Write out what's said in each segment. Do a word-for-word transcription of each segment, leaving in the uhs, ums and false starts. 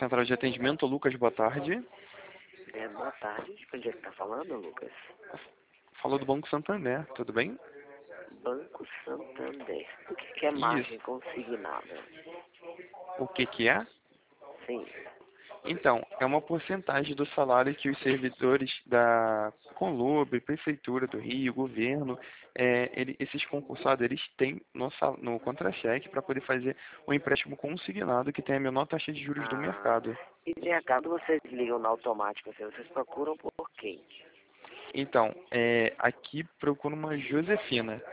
Central de Atendimento, Lucas, boa tarde. É, boa tarde. De onde é que tá falando, Lucas? Falou do Banco Santander, tudo bem? Banco Santander. O que, que é Isso. margem consignada? O que que é? Sim. Então, é uma porcentagem do salário que os servidores da Conlub, Prefeitura do Rio, Governo, é, ele- esses concursados, eles têm no, sal- no contra-cheque para poder fazer um empréstimo consignado que tem a menor taxa de juros do Ah, mercado. e de acaso vocês ligam no automático, assim, vocês procuram por quem? Então, é, aqui procura uma Josefina.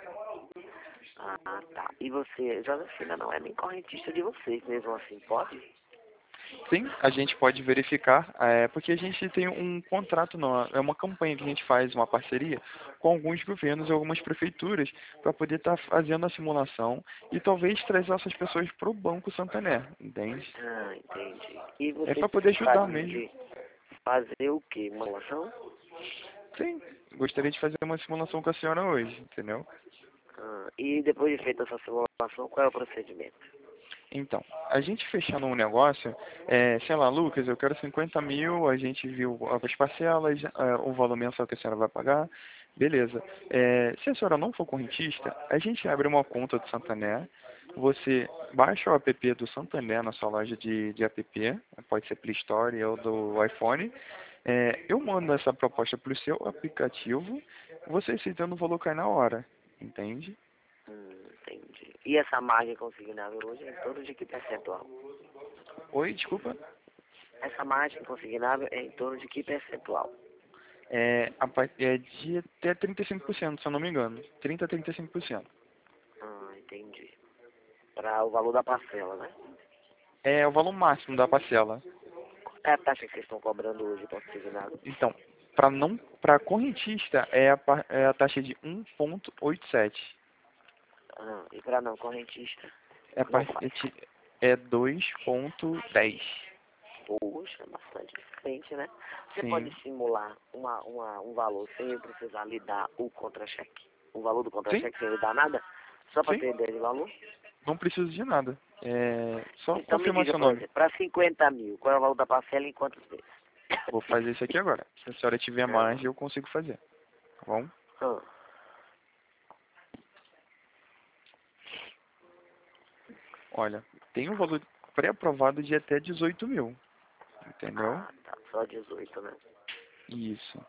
Ah, tá. E você, Josefina, não é nem correntista de vocês mesmo assim, pode? Sim, a gente pode verificar, é, porque a gente tem um contrato, não, é uma campanha que a gente faz, uma parceria com alguns governos e algumas prefeituras para poder estar fazendo a simulação e talvez trazer essas pessoas para o Banco Santander, entende? Ah, entendi. E É você para poder ajudar gostaria mesmo. de fazer o quê? Uma simulação? Sim, gostaria de fazer uma simulação com a senhora hoje, entendeu? Ah, e depois de feita essa simulação, qual é o procedimento? Então, a gente fechando um negócio, é, sei lá, Lucas, eu quero cinquenta mil, a gente viu as parcelas, é, o valor mensal que a senhora vai pagar, beleza. É, se a senhora não for correntista, a gente abre uma conta do Santander, você baixa o app do Santander na sua loja de, de app, pode ser Play Store ou do iPhone, é, eu mando essa proposta para o seu aplicativo, você aceitando o valor cai na hora, entende? Hum, entendi. E essa margem consignável hoje é em torno de que percentual? Oi, desculpa. Essa margem consignável é em torno de que percentual? É, a, par- é de até trinta e cinco por cento, se eu não me engano. trinta a trinta e cinco por cento. Ah, entendi. Para o valor da parcela, né? É o valor máximo da parcela. É a taxa que vocês estão cobrando hoje consignado. Então, para não, para correntista é a, par- é a taxa de um vírgula oitenta e sete. Ah, e para não correntista, É, a não par- faz. é dois vírgula dez. Poxa, bastante diferente, né? Você pode Sim. simular uma, uma, um valor sem eu precisar lhe dar o contra-cheque? O valor do Sim, contra-cheque sem eu dar nada? Só para sim. ter ideia de valor? Não preciso de nada. É só Então me confirmar diga, seu por nome. exemplo, para cinquenta mil, qual é o valor da parcela e em quantos vezes? Vou fazer isso aqui agora. Se a senhora tiver Ah, mais, eu consigo fazer. Tá bom? ah, Olha, tem um valor pré-aprovado de até dezoito mil. Entendeu? ah, tá. Só dezoito, né? Isso.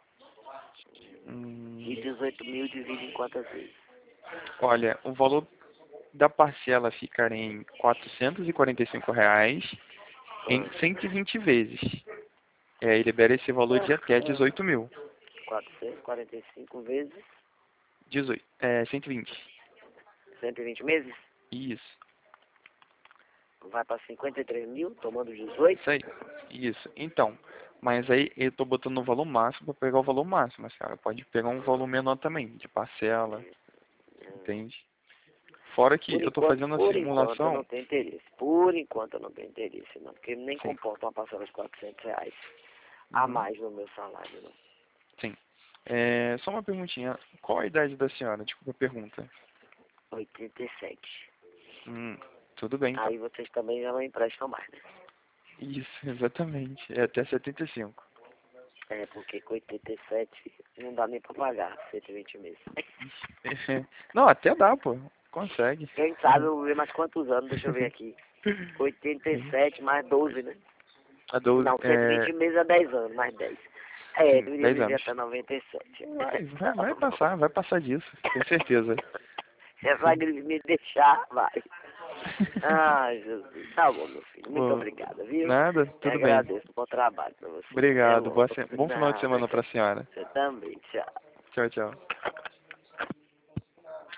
E Hum, dezoito mil divide em quantas vezes? olha, o valor da parcela ficaria em quatrocentos e quarenta e cinco reais em Ah, cento e vinte vezes. E aí libera esse valor de até dezoito mil. quatrocentos e quarenta e cinco vezes dezoito, é, cento e vinte. cento e vinte meses? Isso. Vai para cinquenta e três mil, tomando dezoito? Isso aí. Isso. Então, mas aí eu tô botando o valor máximo para pegar o valor máximo, a senhora pode pegar um valor menor também, de parcela, entende? Fora que Por eu tô enquanto, fazendo a por enquanto eu não simulação, tenho interesse. Por enquanto eu não tenho interesse, não. Porque nem sim. comporta uma parcela de quatrocentos reais a Uhum. mais no meu salário, não. Sim. É, só uma perguntinha. Qual a idade da senhora? Desculpa a pergunta. Oitenta e sete. Hum, tudo bem, então. Aí vocês também já não emprestam mais, né? Isso, exatamente. É até setenta e cinco. É, porque com oitenta e sete não dá nem pra pagar cento e vinte meses. Não, até dá, pô. Consegue. Quem sabe eu vou ver mais quantos anos, deixa eu ver aqui. oitenta e sete mais doze, né? A doze, Não, cento e vinte é, meses é dez anos, mais dez. É, eu sim, deveria dez viver anos. até noventa e sete. Vai, vai, Tá vai bom. passar, vai passar disso, tenho certeza. Se essa gripe me deixar, vai. Ah, Jesus. Tá bom, meu filho. Muito Bom, obrigado, viu? nada, Eu tudo bem. agradeço. Bom trabalho pra você. Até Obrigado. Boa logo. se... Bom final de Nada, semana tchau. pra senhora. Você também. Tchau. Tchau, tchau.